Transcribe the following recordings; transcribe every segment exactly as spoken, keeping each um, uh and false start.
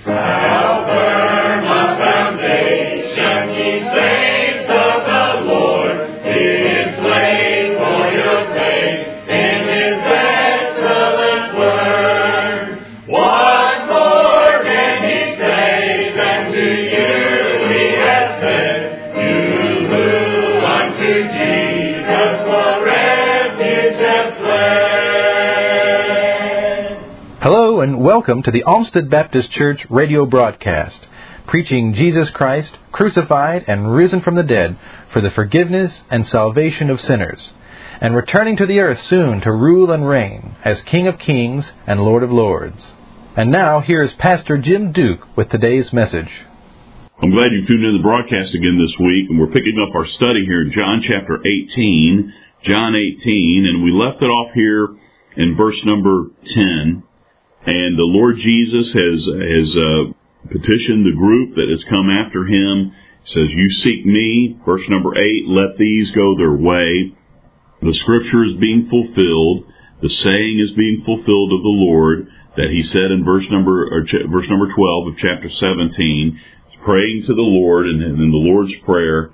How firm a foundation ye saints of the Lord, is laid for your faith in His excellent word. What more can He say than to you He has said, you who unto Jesus for refuge have fled? Hello and welcome to the Olmsted Baptist Church radio broadcast, preaching Jesus Christ, crucified and risen from the dead for the forgiveness and salvation of sinners, and returning to the earth soon to rule and reign as King of Kings and Lord of Lords. And now, here's Pastor Jim Duke with today's message. I'm glad you tuned in to the broadcast again this week, and we're picking up our study here in John chapter eighteen, John eighteen, and we left it off here in verse number ten. And the Lord Jesus has has uh, petitioned the group that has come after Him. He says, you seek me. Verse number eight, let these go their way. The Scripture is being fulfilled. The saying is being fulfilled of the Lord that He said in verse number or ch- verse number twelve of chapter seventeen. He's praying to the Lord, and in the Lord's Prayer,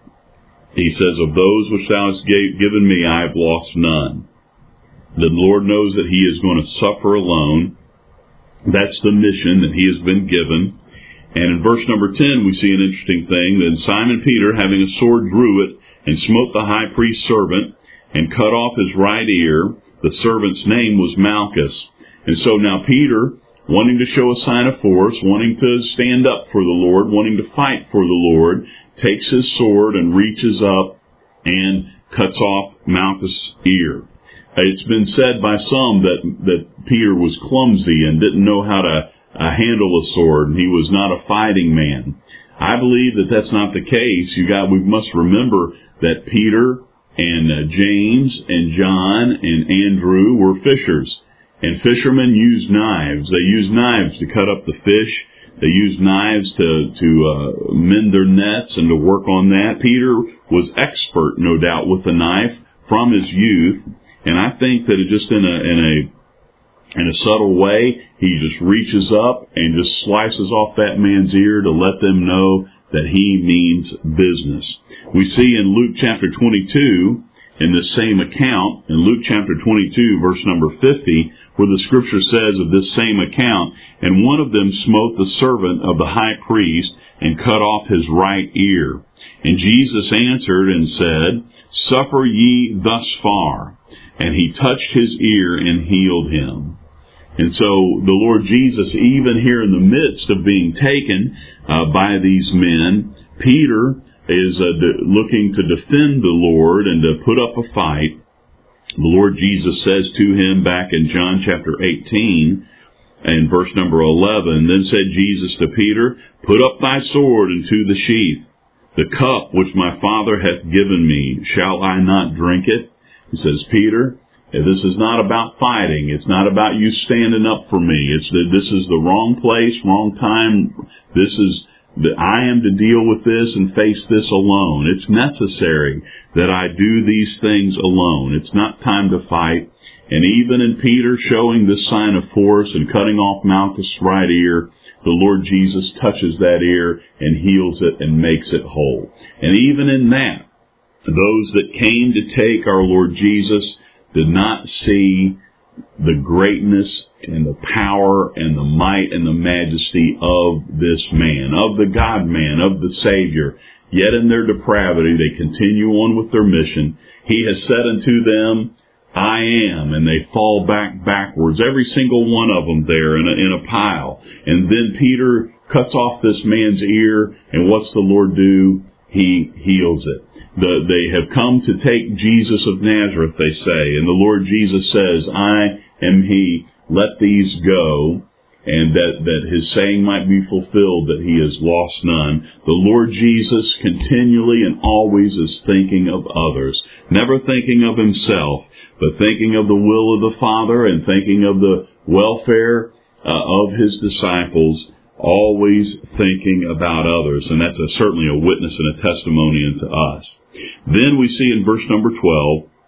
He says, of those which Thou hast gave, given me, I have lost none. The Lord knows that He is going to suffer alone. That's the mission that He has been given. And in verse number ten, we see an interesting thing. Then Simon Peter, having a sword, drew it, and smote the high priest's servant, and cut off his right ear. The servant's name was Malchus. And so now Peter, wanting to show a sign of force, wanting to stand up for the Lord, wanting to fight for the Lord, takes his sword and reaches up and cuts off Malchus' ear. It's been said by some that, that Peter was clumsy and didn't know how to uh, handle a sword, and he was not a fighting man. I believe that that's not the case. You got, we must remember that Peter and uh, James and John and Andrew were fishers, and fishermen used knives. They used knives to cut up the fish. They used knives to to uh, mend their nets and to work on that. Peter was expert, no doubt, with the knife from his youth. And I think that it just in a in a in a subtle way, he just reaches up and just slices off that man's ear to let them know that he means business. We see in Luke chapter twenty-two, in this same account, in Luke chapter twenty-two, verse number fifty, where the Scripture says of this same account, and one of them smote the servant of the high priest and cut off his right ear. And Jesus answered and said, suffer ye thus far. And he touched his ear and healed him. And so the Lord Jesus, even here in the midst of being taken uh, by these men, Peter is uh, de- looking to defend the Lord and to put up a fight. The Lord Jesus says to him back in John chapter eighteen and verse number eleven, then said Jesus to Peter, put up thy sword into the sheath. The cup which my Father hath given me, shall I not drink it? He says, Peter, this is not about fighting. It's not about you standing up for me. It's that this is the wrong place, wrong time. This is that I am to deal with this and face this alone. It's necessary that I do these things alone. It's not time to fight. And even in Peter showing this sign of force and cutting off Malchus' right ear, the Lord Jesus touches that ear and heals it and makes it whole. And even in that, those that came to take our Lord Jesus did not see the greatness and the power and the might and the majesty of this man, of the God-man, of the Savior. Yet in their depravity, they continue on with their mission. He has said unto them, I am, and they fall back backwards, every single one of them there in a, in a pile. And then Peter cuts off this man's ear, and what's the Lord do? He heals it. The, they have come to take Jesus of Nazareth, they say. And the Lord Jesus says, I am He. Let these go. And that, that His saying might be fulfilled, that He has lost none. The Lord Jesus continually and always is thinking of others. Never thinking of Himself, but thinking of the will of the Father and thinking of the welfare uh, of His disciples. Always thinking about others, and that's a, certainly a witness and a testimony unto us. Then we see in verse number twelve,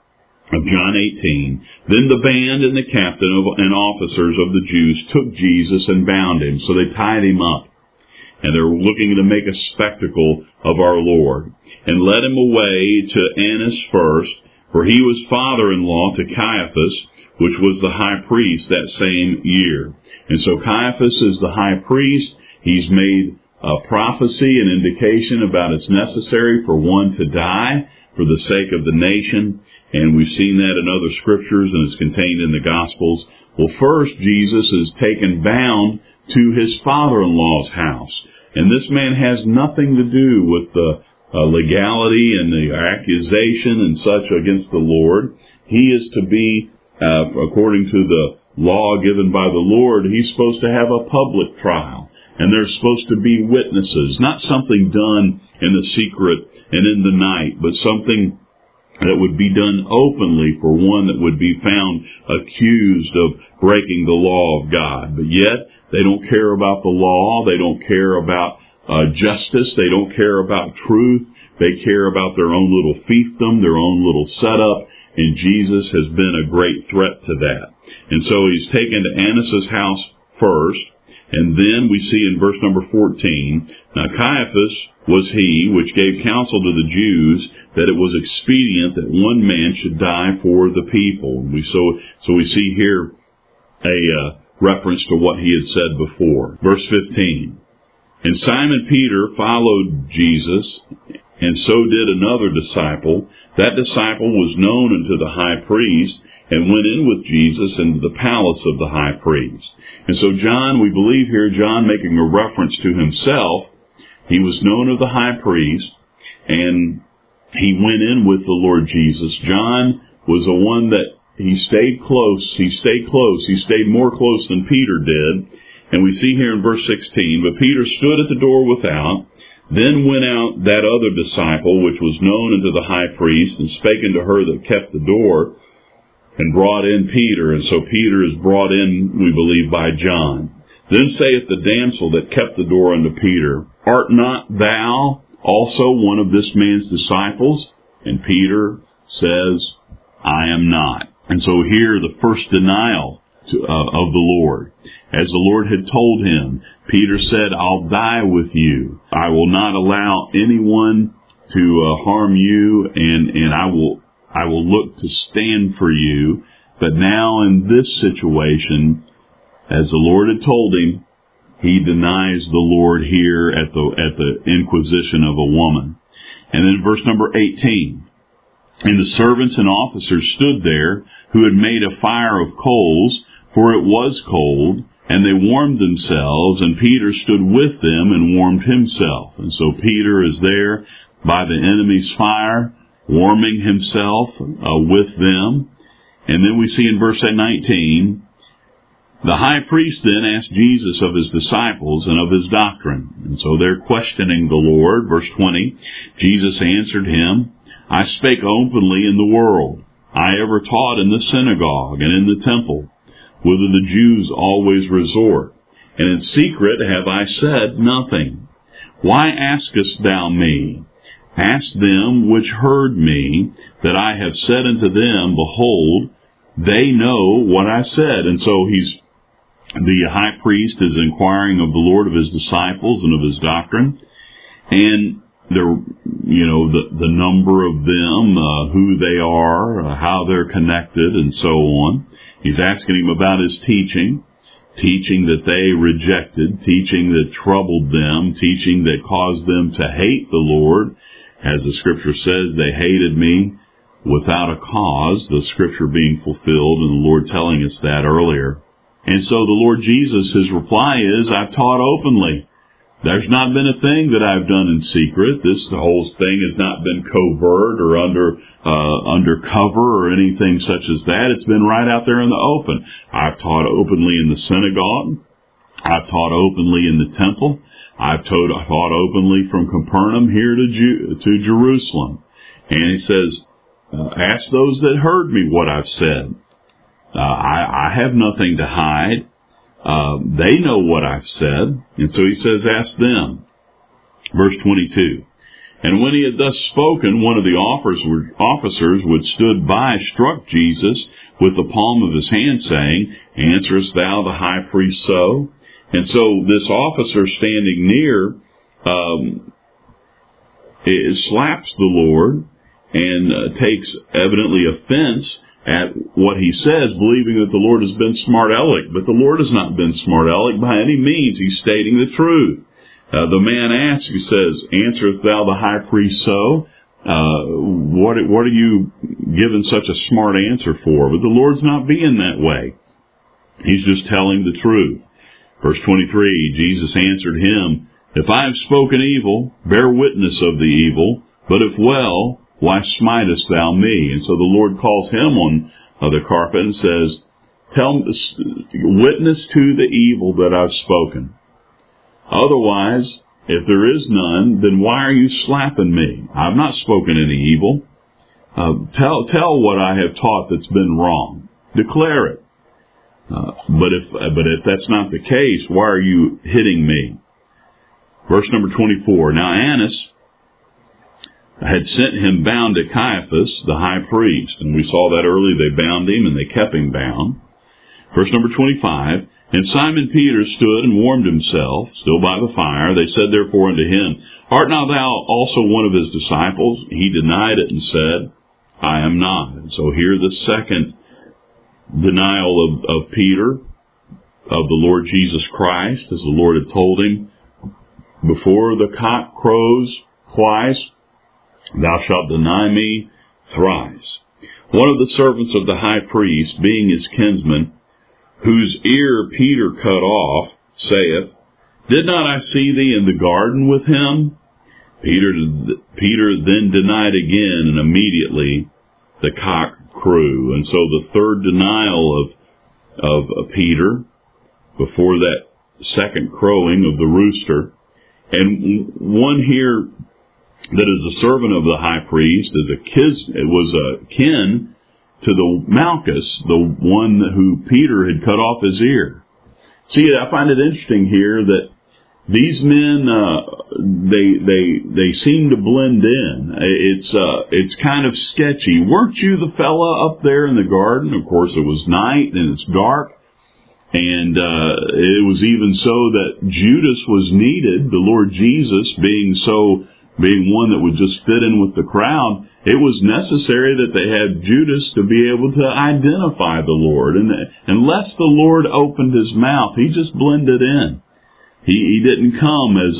of John eighteen. Then the band and the captain of, and officers of the Jews took Jesus and bound him. So they tied him up. And they're looking to make a spectacle of our Lord. And led him away to Annas first, for he was father-in-law to Caiaphas, which was the high priest that same year. And so Caiaphas is the high priest. He's made a prophecy, an indication about it's necessary for one to die for the sake of the nation. And we've seen that in other scriptures, and it's contained in the Gospels. Well, first, Jesus is taken bound to his father-in-law's house. And this man has nothing to do with the uh, legality and the accusation and such against the Lord. He is to be, uh, according to the law given by the Lord, he's supposed to have a public trial. And there's supposed to be witnesses, not something done in the secret and in the night, but something that would be done openly for one that would be found accused of breaking the law of God. But yet, they don't care about the law. They don't care about uh, justice. They don't care about truth. They care about their own little fiefdom, their own little setup. And Jesus has been a great threat to that. And so he's taken to Annas' house first. And then we see in verse number fourteen, now Caiaphas was he which gave counsel to the Jews that it was expedient that one man should die for the people. We so so we see here a uh, reference to what he had said before. Verse fifteen, and Simon Peter followed Jesus, and so did another disciple. That disciple was known unto the high priest, and went in with Jesus into the palace of the high priest. And so John, we believe here, John making a reference to himself, he was known of the high priest, and he went in with the Lord Jesus. John was the one that he stayed close, he stayed close, he stayed more close than Peter did. And we see here in verse sixteen, but Peter stood at the door without. Then went out that other disciple, which was known unto the high priest, and spake unto her that kept the door, and brought in Peter. And so Peter is brought in, we believe, by John. Then saith the damsel that kept the door unto Peter, art not thou also one of this man's disciples? And Peter says, I am not. And so here the first denial to, uh, of the Lord. As the Lord had told him, Peter said, I'll die with you. I will not allow anyone to uh, harm you, and, and I will I will look to stand for you. But now in this situation, as the Lord had told him, he denies the Lord here at the at the inquisition of a woman. And then verse number eighteen, and the servants and officers stood there, who had made a fire of coals, for it was cold, and they warmed themselves, and Peter stood with them and warmed himself. And so Peter is there by the enemy's fire, warming himself uh, with them. And then we see in verse nineteen, the high priest then asked Jesus of his disciples and of his doctrine. And so they're questioning the Lord. Verse twenty, Jesus answered him, I spake openly in the world. I ever taught in the synagogue and in the temple, whither the Jews always resort. And in secret have I said nothing. Why askest thou me? Ask them which heard me, that I have said unto them, behold, they know what I said. And so he's, the high priest is inquiring of the Lord of his disciples and of his doctrine. And there, you know, the, the number of them, uh, who they are, uh, how they're connected, and so on. He's asking him about his teaching, teaching that they rejected, teaching that troubled them, teaching that caused them to hate the Lord. As the Scripture says, they hated me without a cause, the Scripture being fulfilled, and the Lord telling us that earlier. And so the Lord Jesus, his reply is, I've taught openly. There's not been a thing that I've done in secret. This whole thing has not been covert or under uh, undercover or anything such as that. It's been right out there in the open. I've taught openly in the synagogue. I've taught openly in the temple. I've taught, taught openly from Capernaum here to, Ju- to Jerusalem. And he says, uh, ask those that heard me what I've said. Uh, I, I have nothing to hide. Uh, they know what I've said. And so he says, ask them. Verse twenty-two. And when he had thus spoken, one of the officers which stood by struck Jesus with the palm of his hand, saying, Answerest thou the high priest so? And so this officer standing near um, it slaps the Lord and uh, takes evidently offense at what he says, believing that the Lord has been smart aleck. But the Lord has not been smart aleck by any means. He's stating the truth. Uh, the man asks, he says, Answerest thou the high priest so? Uh, what, what are you giving such a smart answer for? But the Lord's not being that way. He's just telling the truth. Verse twenty-three, Jesus answered him, If I have spoken evil, bear witness of the evil, but if well, why smitest thou me? And so the Lord calls him on uh, the carpet and says, Tell, witness to the evil that I've spoken. Otherwise, if there is none, then why are you slapping me? I've not spoken any evil. Uh, tell, tell what I have taught that's been wrong. Declare it. Uh, but if, but if that's not the case, why are you hitting me? Verse number twenty-four. Now Annas had sent him bound to Caiaphas, the high priest. And we saw that earlier. They bound him and they kept him bound. Verse number twenty-five. And Simon Peter stood and warmed himself, still by the fire. They said therefore unto him, Art not thou also one of his disciples? He denied it and said, I am not. And so here the second denial of, of Peter, of the Lord Jesus Christ, as the Lord had told him, before the cock crows twice, thou shalt deny me thrice. One of the servants of the high priest, being his kinsman, whose ear Peter cut off, saith, Did not I see thee in the garden with him? Peter, Peter then denied again, and immediately the cock crew. And so the third denial of, of Peter, before that second crowing of the rooster. And one here that is a servant of the high priest, is a kis, it was a kin to the Malchus, the one who Peter had cut off his ear. See, I find it interesting here that these men, uh, they they they seem to blend in. It's uh, it's kind of sketchy. Weren't you the fella up there in the garden? Of course, it was night and it's dark, and uh, it was even so that Judas was needed. The Lord Jesus, being so being one that would just fit in with the crowd, it was necessary that they had Judas to be able to identify the Lord. And unless the Lord opened his mouth, he just blended in. He, he didn't come as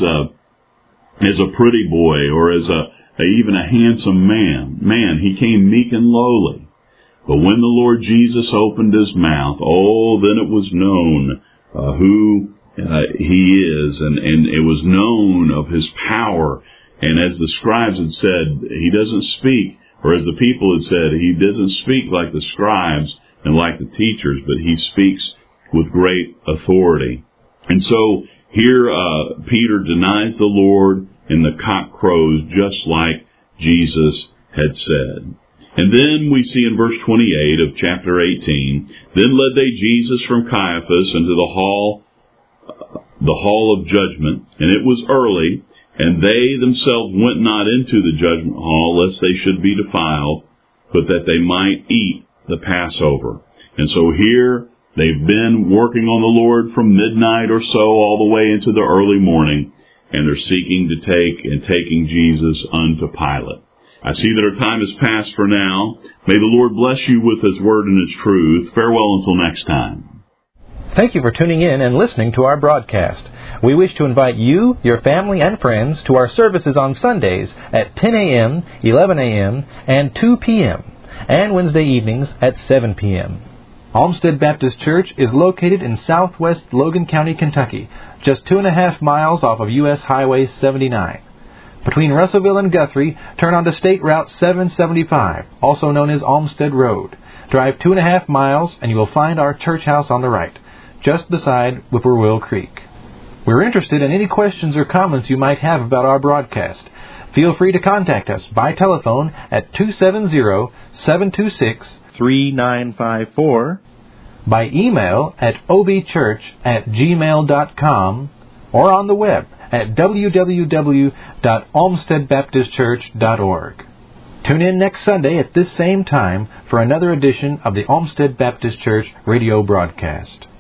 a as a pretty boy or as a, a even a handsome man. Man, he came meek and lowly. But when the Lord Jesus opened his mouth, oh, then it was known uh, who uh, he is, and, and it was known of his power. And as the scribes had said, he doesn't speak, or as the people had said, he doesn't speak like the scribes and like the teachers, but he speaks with great authority. And so here uh, Peter denies the Lord, and the cock crows just like Jesus had said. And then we see in verse twenty-eight of chapter eighteen, Then led they Jesus from Caiaphas into the hall, uh, the hall of judgment, and it was early, and they themselves went not into the judgment hall, lest they should be defiled, but that they might eat the Passover. And so here they've been working on the Lord from midnight or so all the way into the early morning, and they're seeking to take and taking Jesus unto Pilate. I see that our time has passed for now. May the Lord bless you with his word and his truth. Farewell until next time. Thank you for tuning in and listening to our broadcast. We wish to invite you, your family, and friends to our services on Sundays at ten a.m., eleven a.m., and two p.m., and Wednesday evenings at seven p.m. Olmsted Baptist Church is located in southwest Logan County, Kentucky, just two and a half miles off of U S Highway seventy-nine. Between Russellville and Guthrie, turn onto State Route seven seventy-five, also known as Olmsted Road. Drive two and a half miles, and you will find our church house on the right, just beside Whippoorwill Creek. We're interested in any questions or comments you might have about our broadcast. Feel free to contact us by telephone at two seven zero, seven two six, three nine five four, by email at obchurch at gmail dot com, or on the web at w w w dot olmsted baptist church dot org. Tune in next Sunday at this same time for another edition of the Olmsted Baptist Church radio broadcast.